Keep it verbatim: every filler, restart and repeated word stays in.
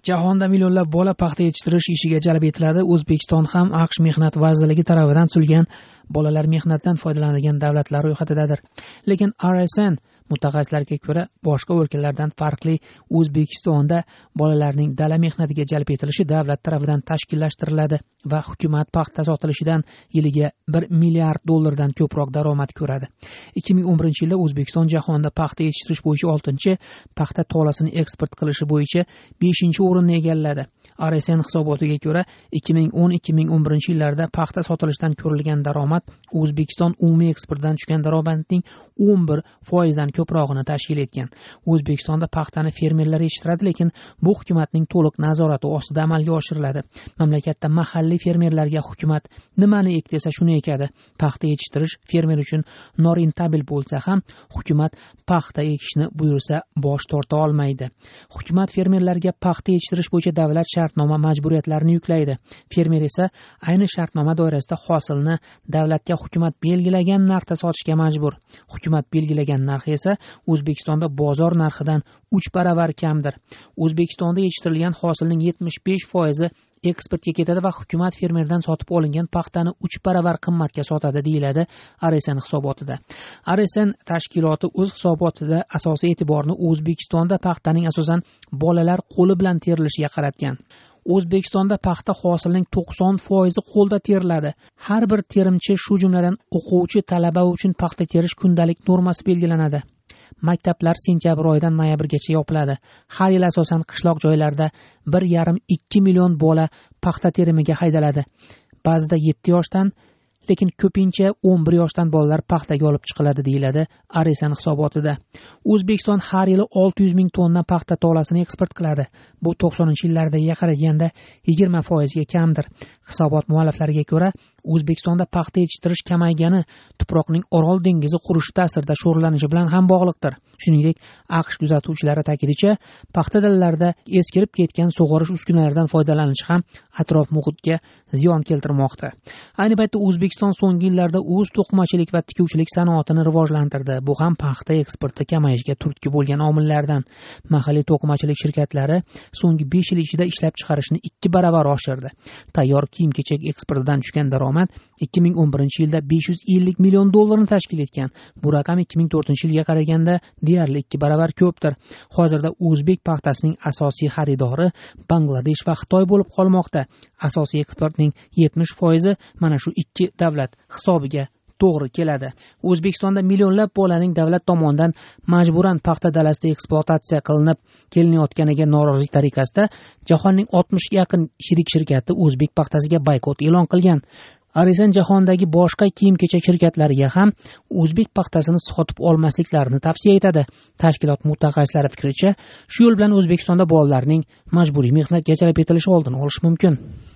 Jahonda millionlab bola paxta yetishtirish ishiga jalb etiladi. O'zbekiston ham AQSh mehnat vazirligi tomonidan tuzilgan bolalar mehnatdan foydalanadigan davlatlar ro'yxatidadir. Lekin R S N mutaxassislariga ko'ra, boshqa o'lkalardan farqli O'zbekistonda bolalarning dala mehnatiga jalb etilishi davlat tomonidan tashkillashtiriladi va hukumat paxta sotilishidan yiliga bir milliard dollardan ko'proq daromad ko'radi. ikki ming o'n birinchi yilda O'zbekiston jahonda paxta yetishtirish bo'yicha oltinchi, paxta tolasini eksport qilishi bo'yicha beshinchi o'rinni egalladi. R S N hisobotiga ko'ra, ikki ming o'n ikki ming o'n birinchi yillarda paxta sotilishidan ko'rilgan daromad O'zbekiston umumiy eksportdan tushgan daromadning o'n bir foizdan ko'prog'ini tashkil etgan. O'zbekistonda paxtani fermerlar yetishtiradi, lekin bu hukumatning to'liq nazorati ostida amalga oshiriladi. Mamlakatda mahalliy fermerlarga hukumat nimani ek desa shuni ekadi. Paxta yetishtirish fermer uchun norintabil bo'lsa ham, hukumat paxta ekishni buyursa bosh torta olmaydi. Hukumat fermerlarga paxta yetishtirish bo'yicha davlat shartnoma majburiyatlarini yuklaydi. Fermer esa ayni shartnoma doirasida hosilni davlatga hukumat belgilagan narxda sotishga majbur. Hukumat belgilagan narx esa O'zbekistonda bozor narxidan uch baravar kamdir. O'zbekistonda yetishtirilgan hosilning yetmish besh foizi eksportga ketadi va hukumat fermerdan sotib olingan paxtani uch baravar qimmatga sotadi, deyiladi R S N hisobotida. R S N tashkiloti o'z hisobotida asosiy e'tiborni O'zbekistonda paxtaning asosan bolalar qo'li bilan terilishiga qaratgan. O'zbekistonda paxta hosilining to'qson foizi qo'lda teriladi. Har bir terimchi, shu jumladan o'quvchi, talaba uchun paxta terish kundalik normasi belgilanadi. Maktablar sentyabr oyidan noyabrgacha yopiladi. Har yil asosan qishloq joylarda bir yarim ikki million bola paxta terimiga haydaladi. Ba'zida yetti yoshdan, lekin ko'pincha o'n bir yoshdan bolalar paxtaga olib chiqiladi, deyiladi R S N hisobotida. O'zbekiston har yili olti yuz ming tonna paxta tolasini eksport qiladi. Bu to'qsoninchi yillardagiga qaraganda yigirma foizga kamdir. Hisobot mualliflariga ko'ra, O'zbekistonda paxta yetishtirish kamaygani tuproqning Orol dengizi qurishi ta'sirida sho'rlanishi bilan ham bog'liqdir. Shuningdek, AQSh kuzatuvchilari ta'kidicha, paxta dalalarida eskirib ketgan sug'orish uskunalaridan foydalanish ham atrof muhitga ziyon keltirmoqda. Ayni paytda O'zbekiston so'nggi yillarda o'z to'qimachilik va tikuvchilik sanoatini rivojlantirdi. Bu ham paxta eksporti kamayishiga turtki bo'lgan omillardan. Mahalliy to'qimachilik shirkatlari so'nggi besh yil ichida ishlab chiqarishni ikki baravar oshirdi. Tayyor kiyim-kechak eksportidan tushgan daromad ikki ming o'n birinchi yilda besh yuz ellik million dollarni tashkil etgan. Bu raqam ikki ming to'rtinchi yilga qaraganda deyarli ikki baravar ko'pdir. Hozirda o'zbek paxtasining asosiy xaridori Bangladesh va Xitoy bo'lib qolmoqda. Asosiy eksportning yetmish foizi mana shu ikki davlat hisobiga to'g'ri keladi. O'zbekistonda millionlab bolaning davlat tomonidan majburan paxta dalasida ekspluatatsiya qilinib kelinayotganiga norozilik tariqasida jahonning oltmishga yaqin shirik shirkati o'zbek paxtasiga boykot e'lon qilgan. R S N jahondagi boshqa kiyim-kechak shirkatlariga ham o'zbek paxtasini sotib olmasliklarini tavsiya etadi. Tashkilot mutaxassislari fikricha, shu yo'l bilan O'zbekistonda bolalarning majburiy mehnatga jalb etilishi oldini olish mumkin.